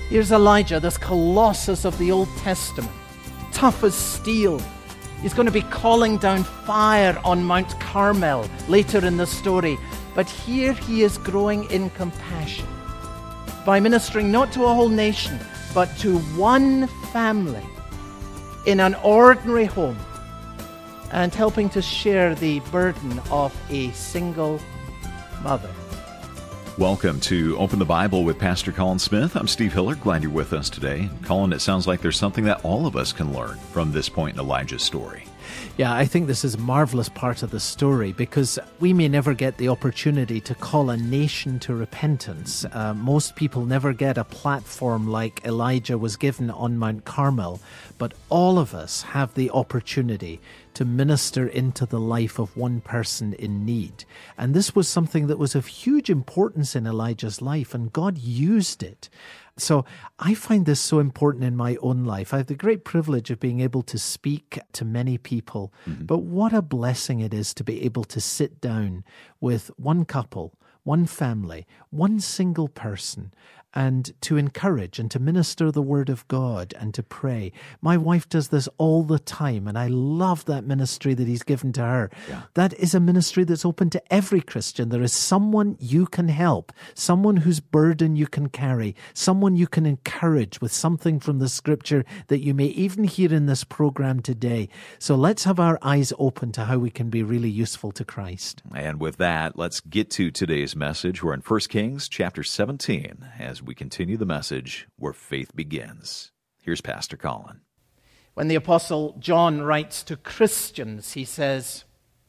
Here's Elijah, this colossus of the Old Testament, tough as steel. He's going to be calling down fire on Mount Carmel later in the story. But here he is growing in compassion by ministering not to a whole nation, but to one family in an ordinary home and helping to share the burden of a single mother. Welcome to Open the Bible with Pastor Colin Smith. I'm Steve Hiller. Glad you're with us today. Colin, it sounds like there's something that all of us can learn from this point in Elijah's story. Yeah, I think this is a marvelous part of the story because we may never get the opportunity to call a nation to repentance. Most people never get a platform like Elijah was given on Mount Carmel, but all of us have the opportunity to minister into the life of one person in need. And this was something that was of huge importance in Elijah's life, and God used it. So I find this so important in my own life. I have the great privilege of being able to speak to many people, but what a blessing it is to be able to sit down with one couple, one family, one single person, and to encourage and to minister the word of God and to pray. My wife does this all the time, and I love that ministry that he's given to her. Yeah. That is a ministry that's open to every Christian. There is someone you can help, someone whose burden you can carry, someone you can encourage with something from the scripture that you may even hear in this program today. So let's have our eyes open to how we can be really useful to Christ. And with that, let's get to today's message. We're in 1 Kings chapter 17 as we continue the message where faith begins. Here's Pastor Colin. When the Apostle John writes to Christians, he says,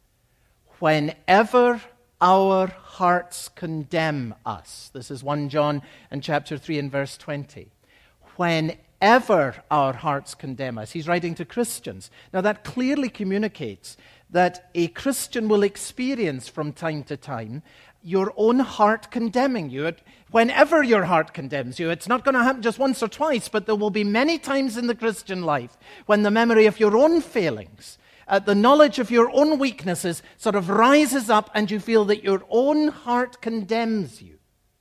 whenever our hearts condemn us. This is 1 John and chapter 3 and verse 20. Whenever our hearts condemn us. He's writing to Christians. Now that clearly communicates that a Christian will experience from time to time your own heart condemning you. Whenever your heart condemns you, it's not going to happen just once or twice, but there will be many times in the Christian life when the memory of your own failings, the knowledge of your own weaknesses sort of rises up and you feel that your own heart condemns you.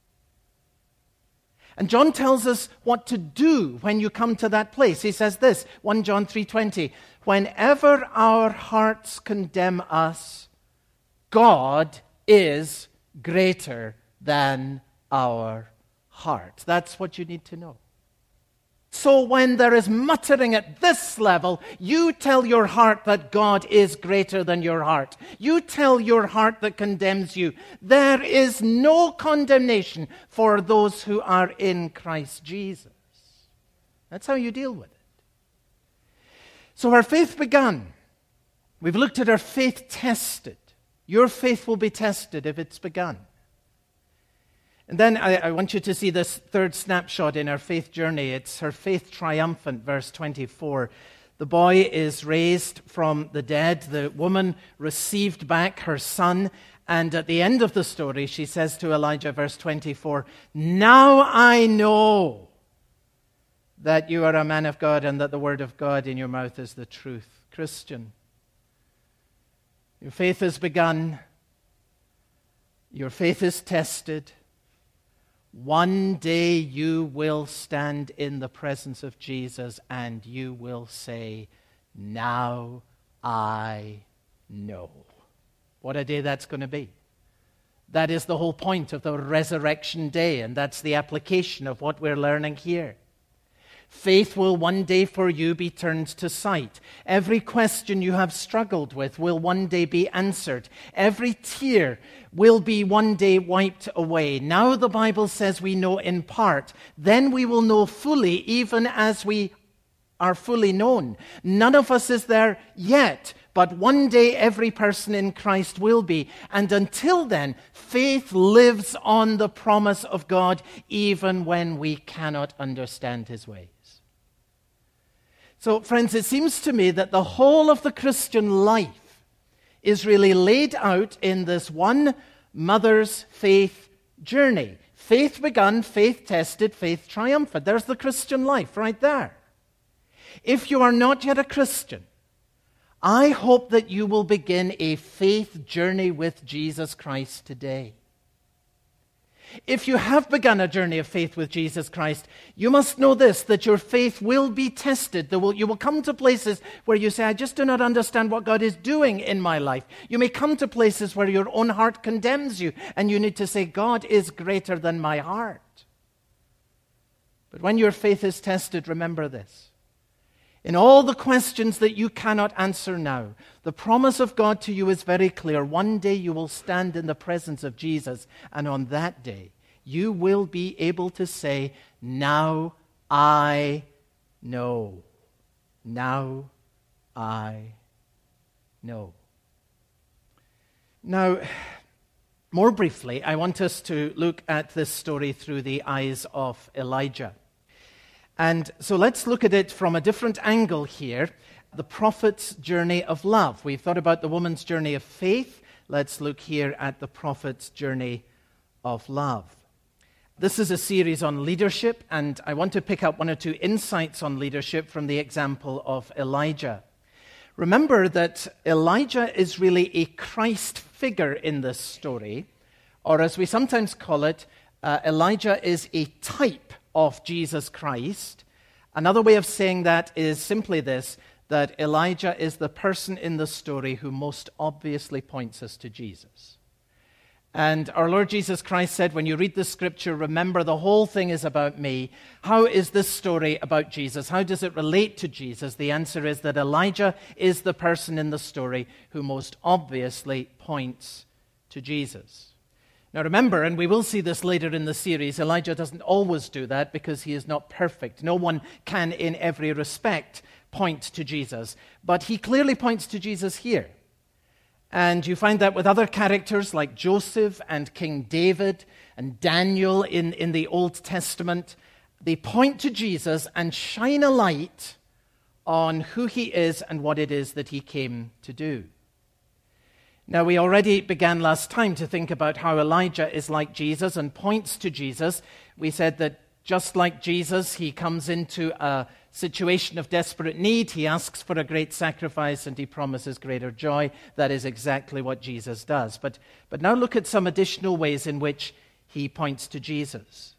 And John tells us what to do when you come to that place. He says this, 1 John 3:20, whenever our hearts condemn us, God is greater than our heart. That's what you need to know. So when there is muttering at this level, you tell your heart that God is greater than your heart. You tell your heart that condemns you, there is no condemnation for those who are in Christ Jesus. That's how you deal with it. So our faith begun. We've looked at our faith tested. Your faith will be tested if it's begun. And then I want you to see this third snapshot in our faith journey. It's her faith triumphant, verse 24. The boy is raised from the dead. The woman received back her son. And at the end of the story, she says to Elijah, verse 24, now I know that you are a man of God and that the word of God in your mouth is the truth. Christian, your faith has begun. Your faith is tested. One day you will stand in the presence of Jesus and you will say, now I know. What a day that's going to be. That is the whole point of the resurrection day, and that's the application of what we're learning here. Faith will one day for you be turned to sight. Every question you have struggled with will one day be answered. Every tear will be one day wiped away. Now the Bible says we know in part. Then we will know fully, even as we are fully known. None of us is there yet, but one day every person in Christ will be. And until then, faith lives on the promise of God, even when we cannot understand his ways. So, friends, it seems to me that the whole of the Christian life is really laid out in this one mother's faith journey. Faith begun, faith tested, faith triumphant. There's the Christian life right there. If you are not yet a Christian, I hope that you will begin a faith journey with Jesus Christ today. if you have begun a journey of faith with Jesus Christ, you must know this, that your faith will be tested. You will come to places where you say, I just do not understand what God is doing in my life. You may come to places where your own heart condemns you, and you need to say, God is greater than my heart. But when your faith is tested, remember this. In all the questions that you cannot answer now, the promise of God to you is very clear. One day you will stand in the presence of Jesus, and on that day, you will be able to say, now I know. Now I know. Now, more briefly, I want us to look at this story through the eyes of Elijah. And so let's look at it from a different angle here. The prophet's journey of love. We've thought about the woman's journey of faith. Let's look here at the prophet's journey of love. This is a series on leadership, and I want to pick up one or two insights on leadership from the example of Elijah. Remember that Elijah is really a Christ figure in this story, or as we sometimes call it, Elijah is a type of Jesus Christ. Another way of saying that is simply this, that Elijah is the person in the story who most obviously points us to Jesus. And our Lord Jesus Christ said, when you read the scripture, remember the whole thing is about me. How is this story about Jesus? How does it relate to Jesus? The answer is that Elijah is the person in the story who most obviously points to Jesus. Now remember, and we will see this later in the series, Elijah doesn't always do that because he is not perfect. No one can in every respect point to Jesus. But he clearly points to Jesus here. And you find that with other characters like Joseph and King David and Daniel in the Old Testament. They point to Jesus and shine a light on who he is and what it is that he came to do. Now, we already began last time to think about how Elijah is like Jesus and points to Jesus. We said that just like Jesus, he comes into a situation of desperate need. He asks for a great sacrifice and he promises greater joy. That is exactly what Jesus does. But now look at some additional ways in which he points to Jesus.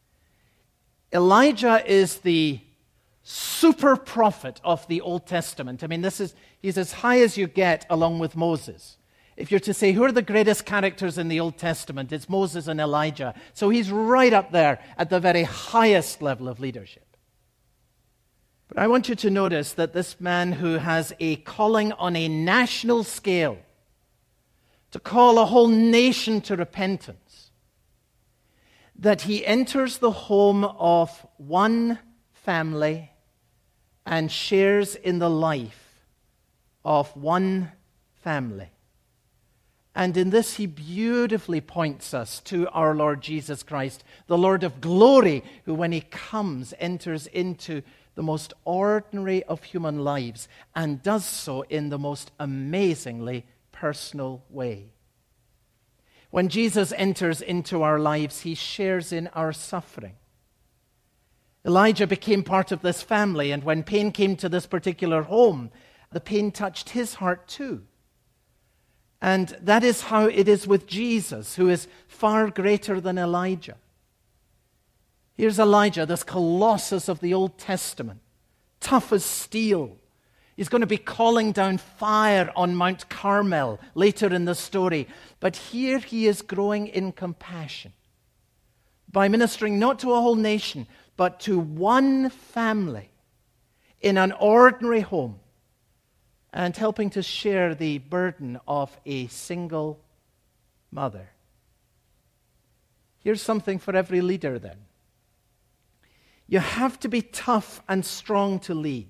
Elijah is the super prophet of the Old Testament. I mean, he's as high as you get along with Moses. If you're to say, who are the greatest characters in the Old Testament, it's Moses and Elijah. So he's right up there at the very highest level of leadership. But I want you to notice that this man who has a calling on a national scale to call a whole nation to repentance, that he enters the home of one family and shares in the life of one family. And in this, he beautifully points us to our Lord Jesus Christ, the Lord of glory, who when he comes, enters into the most ordinary of human lives and does so in the most amazingly personal way. When Jesus enters into our lives, he shares in our suffering. Elijah became part of this family, and when pain came to this particular home, the pain touched his heart too. And that is how it is with Jesus, who is far greater than Elijah. Here's Elijah, this colossus of the Old Testament, tough as steel. He's going to be calling down fire on Mount Carmel later in the story. But here he is growing in compassion by ministering not to a whole nation, but to one family in an ordinary home, and helping to share the burden of a single mother. Here's something for every leader then. You have to be tough and strong to lead.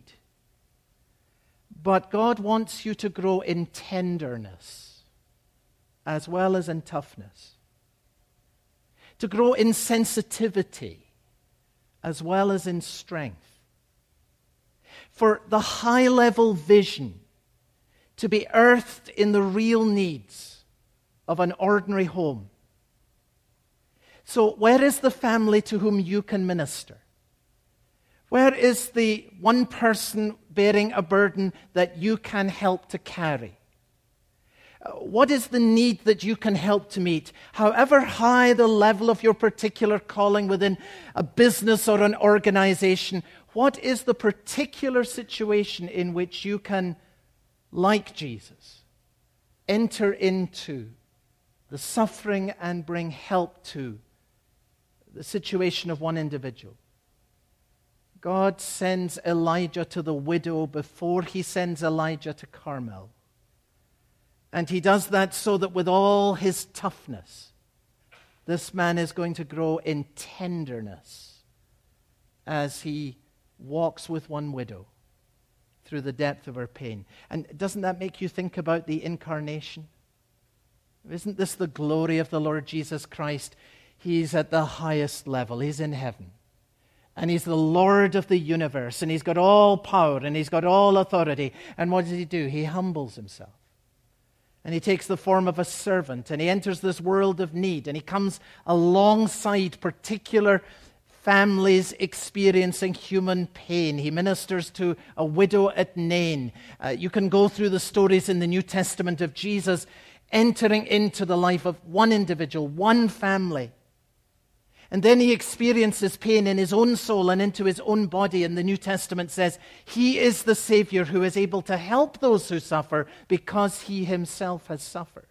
But God wants you to grow in tenderness as well as in toughness. To grow in sensitivity as well as in strength. For the high-level vision to be earthed in the real needs of an ordinary home. So where is the family to whom you can minister? Where is the one person bearing a burden that you can help to carry? What is the need that you can help to meet? However high the level of your particular calling within a business or an organization, what is the particular situation in which you can, like Jesus, enter into the suffering and bring help to the situation of one individual? God sends Elijah to the widow before he sends Elijah to Carmel. And he does that so that with all his toughness, this man is going to grow in tenderness as he walks with one widow through the depth of her pain. And doesn't that make you think about the incarnation? Isn't this the glory of the Lord Jesus Christ? He's at the highest level. He's in heaven. And he's the Lord of the universe. And he's got all power and he's got all authority. And what does he do? He humbles himself. And he takes the form of a servant, and he enters this world of need, and he comes alongside particular families experiencing human pain. He ministers to a widow at Nain. You can go through the stories in the New Testament of Jesus entering into the life of one individual, one family. And then he experiences pain in his own soul and into his own body. And the New Testament says he is the Savior who is able to help those who suffer because he himself has suffered.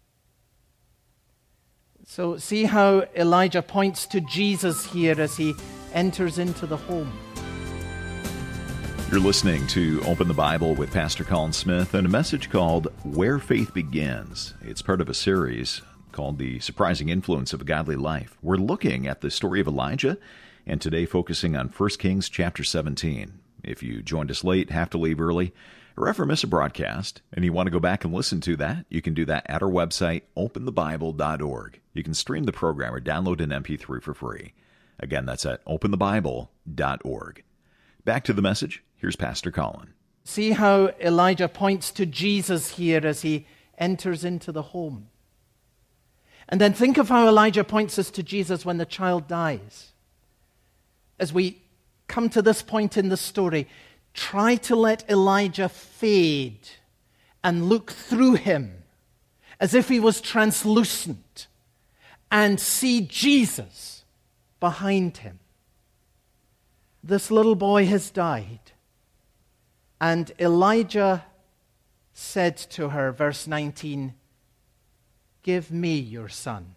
So see how Elijah points to Jesus here as he enters into the home. You're listening to Open the Bible with Pastor Colin Smith and a message called Where Faith Begins. It's part of a series called The Surprising Influence of a Godly Life. We're looking at the story of Elijah, and today focusing on 1 Kings chapter 17. If you joined us late, have to leave early, or ever miss a broadcast, and you want to go back and listen to that, you can do that at our website, openthebible.org. You can stream the program or download an MP3 for free. Again, that's at openthebible.org. Back to the message. Here's Pastor Colin. See how Elijah points to Jesus here as he enters into the home. And then think of how Elijah points us to Jesus when the child dies. As we come to this point in the story, try to let Elijah fade and look through him as if he was translucent and see Jesus behind him. This little boy has died. And Elijah said to her, verse 19, "Give me your son."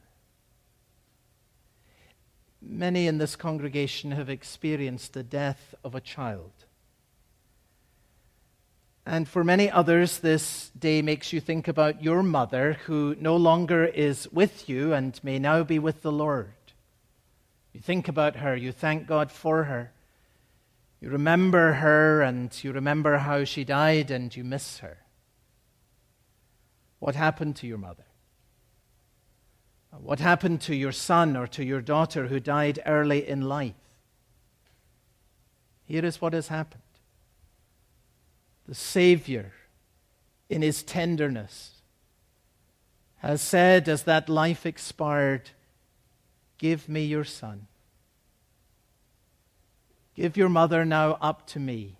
Many in this congregation have experienced the death of a child. And for many others, this day makes you think about your mother who no longer is with you and may now be with the Lord. You think about her, you thank God for her. You remember her and you remember how she died and you miss her. What happened to your mother? What happened to your son or to your daughter who died early in life? Here is what has happened. The Savior, in his tenderness, has said as that life expired, "Give me your son. Give your mother now up to me."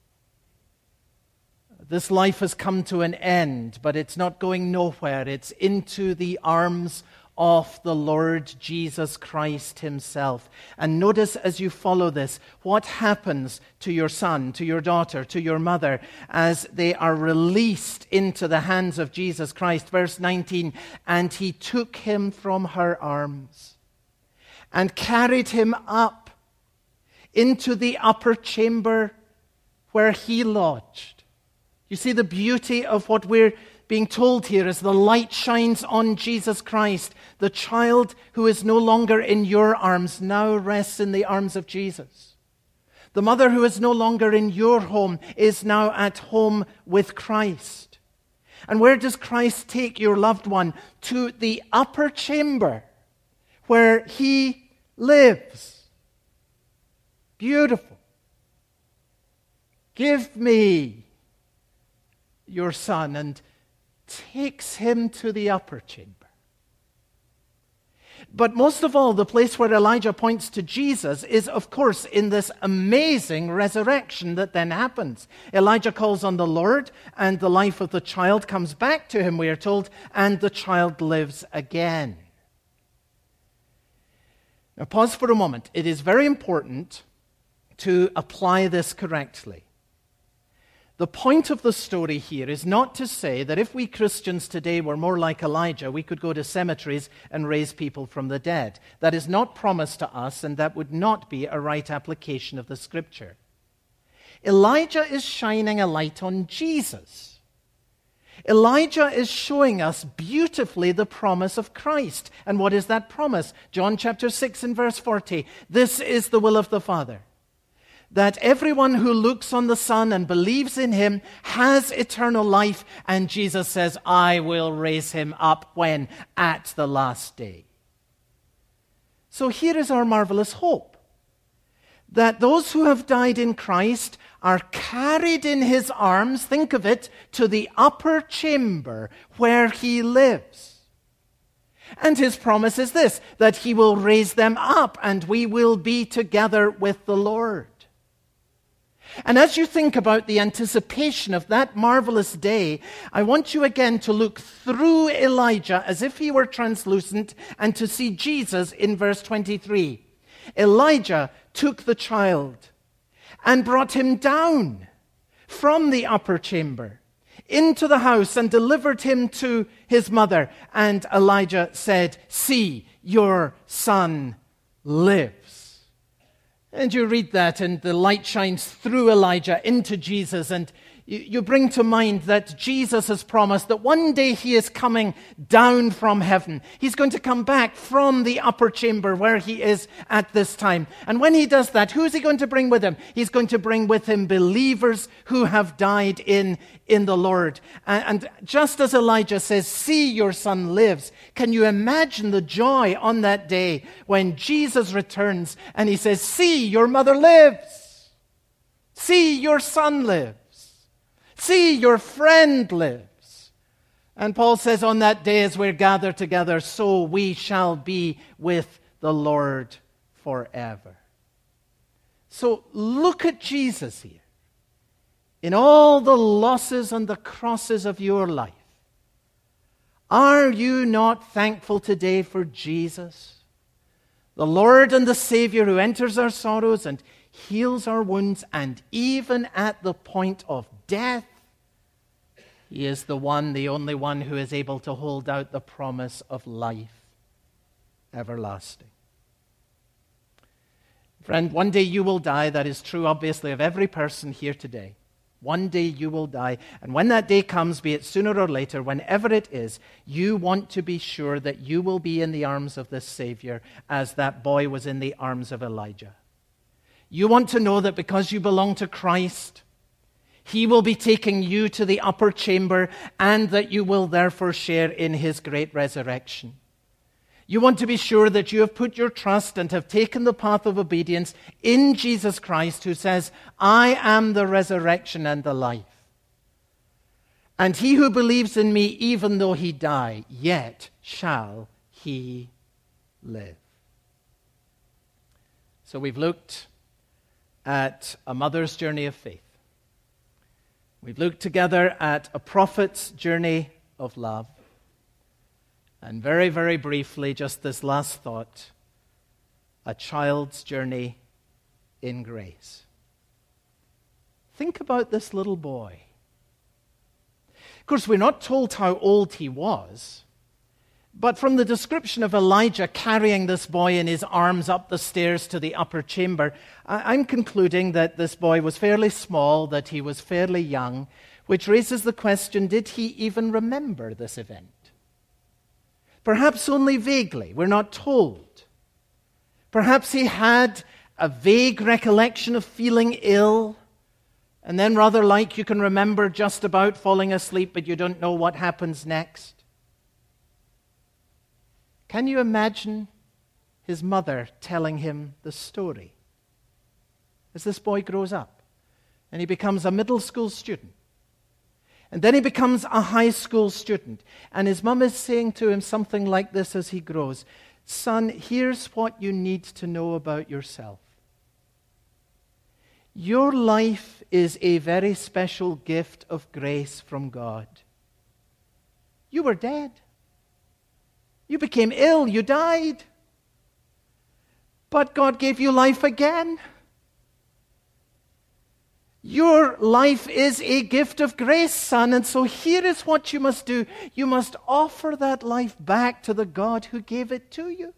This life has come to an end, but it's not going nowhere. It's into the arms of the Lord Jesus Christ himself. And notice as you follow this, what happens to your son, to your daughter, to your mother, as they are released into the hands of Jesus Christ. Verse 19, "And he took him from her arms and carried him up into the upper chamber where he lodged." You see the beauty of what we're being told here as the light shines on Jesus Christ. The child who is no longer in your arms now rests in the arms of Jesus. The mother who is no longer in your home is now at home with Christ. And where does Christ take your loved one? To the upper chamber where he lives. Beautiful. "Give me your son," and takes him to the upper chamber. But most of all, the place where Elijah points to Jesus is, of course, in this amazing resurrection that then happens. Elijah calls on the Lord, and the life of the child comes back to him, we are told, and the child lives again. Now, pause for a moment. It is very important to apply this correctly. The point of the story here is not to say that if we Christians today were more like Elijah, we could go to cemeteries and raise people from the dead. That is not promised to us, and that would not be a right application of the Scripture. Elijah is shining a light on Jesus. Elijah is showing us beautifully the promise of Christ. And what is that promise? John chapter 6 and verse 40. This is the will of the Father, that everyone who looks on the Son and believes in him has eternal life. And Jesus says, I will raise him up when? At the last day. So here is our marvelous hope, that those who have died in Christ are carried in his arms, think of it, to the upper chamber where he lives. And his promise is this, that he will raise them up and we will be together with the Lord. And as you think about the anticipation of that marvelous day, I want you again to look through Elijah as if he were translucent and to see Jesus in verse 23. Elijah took the child and brought him down from the upper chamber into the house and delivered him to his mother. And Elijah said, see, your son lives. And you read that, and the light shines through Elijah into Jesus, and you bring to mind that Jesus has promised that one day he is coming down from heaven. He's going to come back from the upper chamber where he is at this time. And when he does that, who is he going to bring with him? He's going to bring with him believers who have died in the Lord. And just as Elijah says, see, your son lives, can you imagine the joy on that day when Jesus returns and he says, see, your mother lives. See, your son lives. See, your friend lives. And Paul says, on that day as we're gathered together, so we shall be with the Lord forever. So look at Jesus here. In all the losses and the crosses of your life, are you not thankful today for Jesus, the Lord and the Savior who enters our sorrows and heals our wounds, and even at the point of death, he is the one, the only one who is able to hold out the promise of life everlasting. Friend, one day you will die. That is true, obviously, of every person here today. One day you will die. And when that day comes, be it sooner or later, whenever it is, you want to be sure that you will be in the arms of this Savior as that boy was in the arms of Elijah. You want to know that because you belong to Christ, he will be taking you to the upper chamber, and that you will therefore share in his great resurrection. You want to be sure that you have put your trust and have taken the path of obedience in Jesus Christ, who says, I am the resurrection and the life. And he who believes in me, even though he die, yet shall he live. So we've looked at a mother's journey of faith. We've looked together at a prophet's journey of love. And very, very briefly, just this last thought, a child's journey in grace. Think about this little boy. Of course, we're not told how old he was, but from the description of Elijah carrying this boy in his arms up the stairs to the upper chamber, I'm concluding that this boy was fairly small, that he was fairly young, which raises the question, did he even remember this event? Perhaps only vaguely. We're not told. Perhaps he had a vague recollection of feeling ill, and then rather like you can remember just about falling asleep, but you don't know what happens next. Can you imagine his mother telling him the story as this boy grows up and he becomes a middle school student? And then he becomes a high school student. And his mum is saying to him something like this as he grows. Son, here's what you need to know about yourself. Your life is a very special gift of grace from God. You were dead. You became ill. You died. But God gave you life again. Your life is a gift of grace, son, and so here is what you must do. You must offer that life back to the God who gave it to you.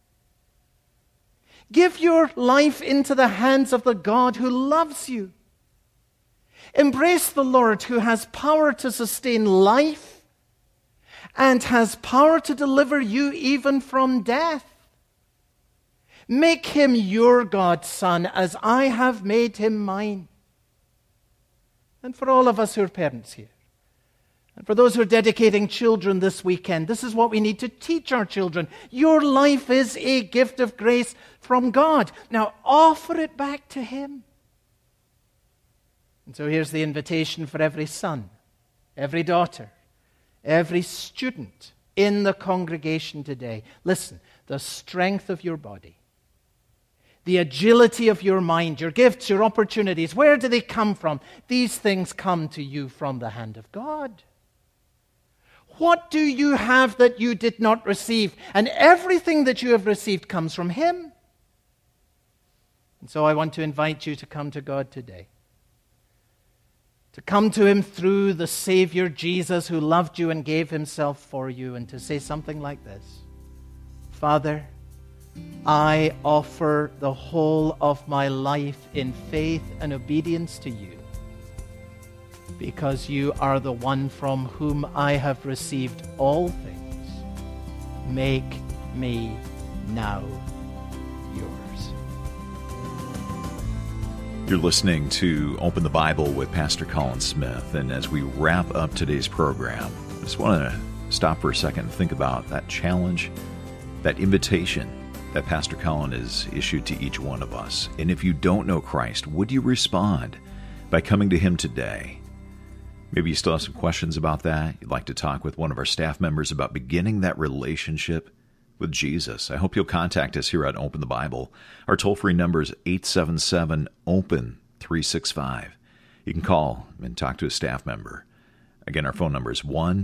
Give your life into the hands of the God who loves you. Embrace the Lord who has power to sustain life and has power to deliver you even from death. Make him your God, son, as I have made him mine. And for all of us who are parents here, and for those who are dedicating children this weekend, this is what we need to teach our children. Your life is a gift of grace from God. Now offer it back to him. And so here's the invitation for every son, every daughter, every student in the congregation today. Listen, the strength of your body, the agility of your mind, your gifts, your opportunities, where do they come from? These things come to you from the hand of God. What do you have that you did not receive? And everything that you have received comes from him. And so I want to invite you to come to God today. To come to him through the Savior Jesus who loved you and gave himself for you, and to say something like this: Father, I offer the whole of my life in faith and obedience to you, because you are the one from whom I have received all things. Make me now yours. You're listening to Open the Bible with Pastor Colin Smith, and as we wrap up today's program, I just want to stop for a second and think about that challenge, that invitation that Pastor Colin has issued to each one of us. And if you don't know Christ, would you respond by coming to him today? Maybe you still have some questions about that. You'd like to talk with one of our staff members about beginning that relationship with Jesus. I hope you'll contact us here at Open the Bible. Our toll-free number is 877-OPEN-365. You can call and talk to a staff member. Again, our phone number is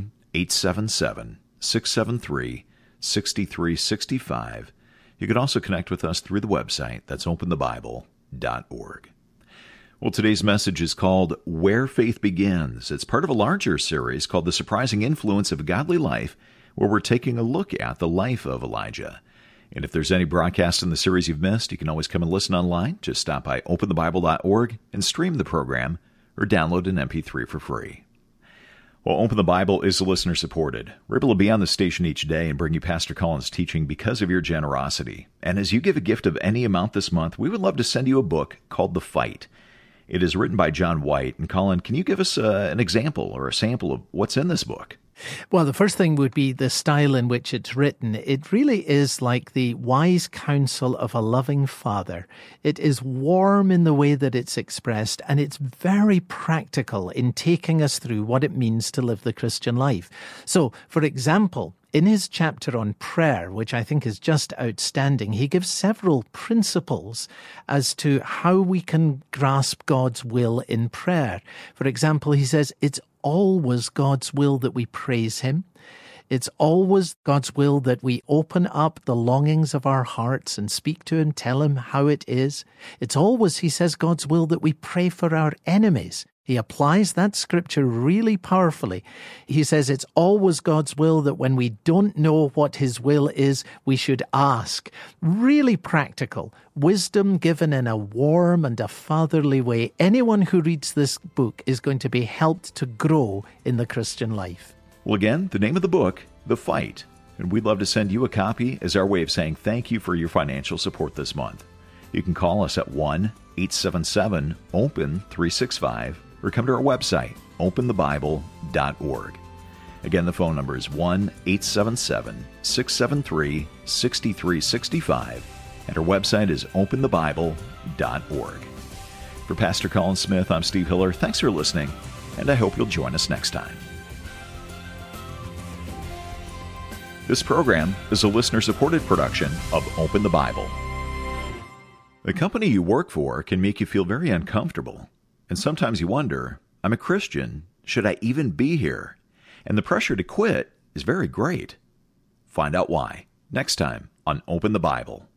1-877-673-6365. You can also connect with us through the website. That's openthebible.org. Well, today's message is called Where Faith Begins. It's part of a larger series called The Surprising Influence of a Godly Life, where we're taking a look at the life of Elijah. And if there's any broadcast in the series you've missed, you can always come and listen online. Just stop by openthebible.org and stream the program or download an MP3 for free. Well, Open the Bible is listener-supported. We're able to be on the station each day and bring you Pastor Colin's teaching because of your generosity. And as you give a gift of any amount this month, we would love to send you a book called The Fight. It is written by John White. And Colin, can you give us an example or a sample of what's in this book? Well, the first thing would be the style in which it's written. It really is like the wise counsel of a loving father. It is warm in the way that it's expressed, and it's very practical in taking us through what it means to live the Christian life. So, for example, in his chapter on prayer, which I think is just outstanding, he gives several principles as to how we can grasp God's will in prayer. For example, he says it's always God's will that we praise him. It's always God's will that we open up the longings of our hearts and speak to him, tell him how it is. It's always, he says, God's will that we pray for our enemies. He applies that scripture really powerfully. He says it's always God's will that when we don't know what his will is, we should ask. Really practical. Wisdom given in a warm and a fatherly way. Anyone who reads this book is going to be helped to grow in the Christian life. Well, again, the name of the book, The Fight. And we'd love to send you a copy as our way of saying thank you for your financial support this month. You can call us at 1-877-OPEN-365 or come to our website, openthebible.org. Again, the phone number is 1-877-673-6365, and our website is openthebible.org. For Pastor Colin Smith, I'm Steve Hiller. Thanks for listening, and I hope you'll join us next time. This program is a listener-supported production of Open the Bible. The company you work for can make you feel very uncomfortable. And sometimes you wonder, I'm a Christian, should I even be here? And the pressure to quit is very great. Find out why next time on Open the Bible.